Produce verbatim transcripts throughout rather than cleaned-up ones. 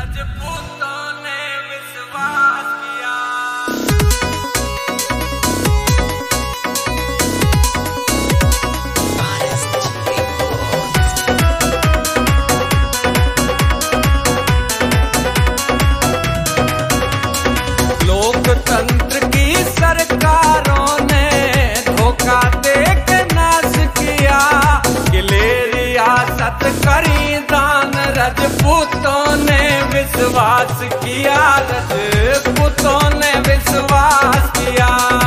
रजपूतों ने विश्वास किया। लोकतंत्र की सरकारों ने धोखा दे के नाश किया। किले रियासत करी दान, रजपूतों ने विश्वास किया। रजपूतों ने विश्वास किया।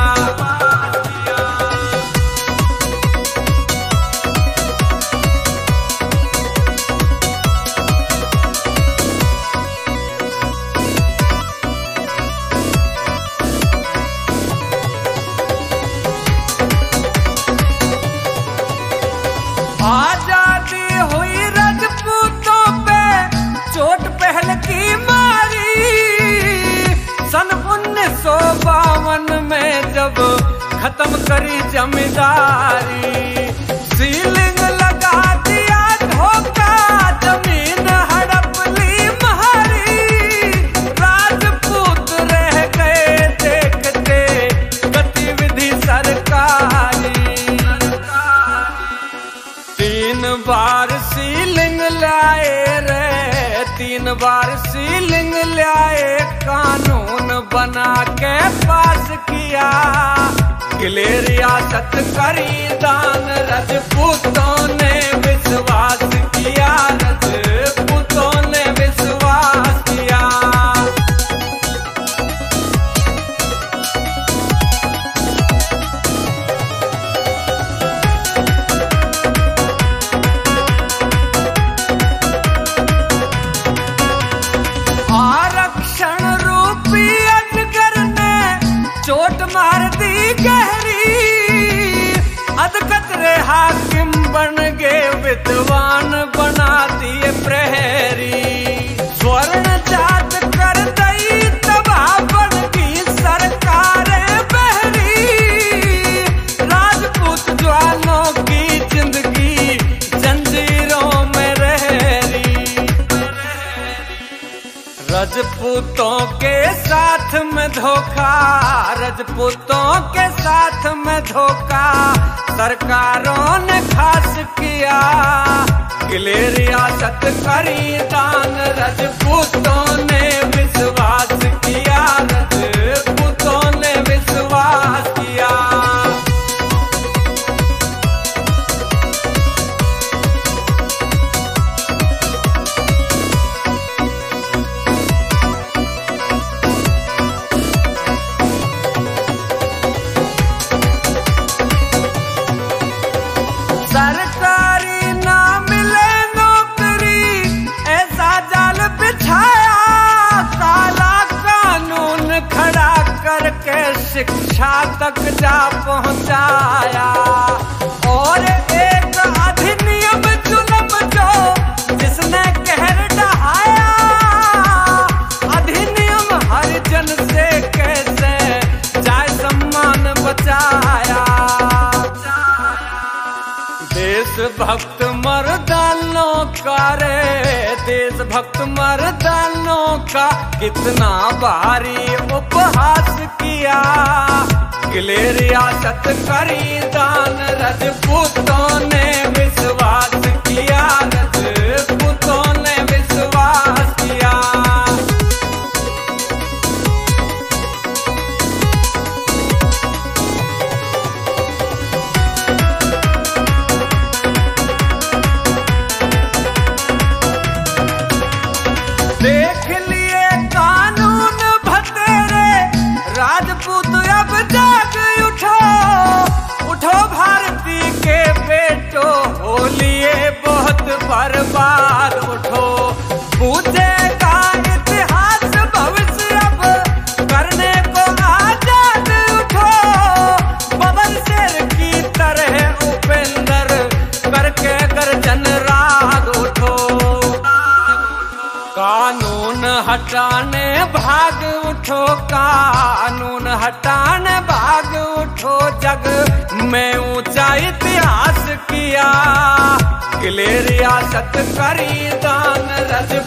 आजादी हुई रजपूतों पे चोट पहल की मारी। सन उन्नीस सौ बावन में जब खत्म करी जमींदारी, सीलिंग लगा दिया धोखा, जमीन हड़प ली महारी। राजपूत रह गए देखते गतिविधि सरकारी। तीन बार सीलिंग लाए रे, तीन बार सीलिंग लाए, कानून बना के पास किया। किले रियासत करी दान, रजपूतों ने विश्वास किया। रजपूतों ने विश्वास किया। आरक्षण रूपी अजगर ने चोट मार दी गहरी। अधकतरे हाकिम बन गए, विद्वान बना दिए प्रहरी। स्वर्ण जात कर दई तबाह बन गई सरकारें बहरी। राजपूत जवानों की जिंदगी जंजीरों में रहरी। रजपूतों के साथ में धोखा, रजपूतों के साथ में धोखा, सरकारों ने खास किया। किले रियासत करी दान, रजपूतों ने विश्वास किया। रजपूतों ने विश्वास किया। सरकारी ना मिले नौकरी, ऐसा जाल बिछाया। काला कानून खड़ा करके शिक्षा तक जा पहुंचाया। और एक अधिनियम जुल्म जो जिसने कहर ढहाया। अधिनियम हरिजन से कैसे जाय सम्मान बचाया। देशभक्त मर्दानों का रे, देशभक्त मर्दानों का कितना भारी उपहास किया। किले रियासत करी दान, रजपूतों ने विश्वास किया। रजपूतों ने विश्वास किया। देख लिए कानून भतेरे, राजपूत अब जाग उठो। उठो भारती के बेटो, हो लिए बहुत बर्बाद। उठो पूछेगा इतिहास भविष्य अब करने को आजाद। उठो बबल शेर की तरह उपेंद्र करके गर्जन राग। उठो कानून हटाने भाग उठो, कानून हटाने भाग उठो। जग में ऊंचा इतिहास किया। किले रियासत करी दान, रज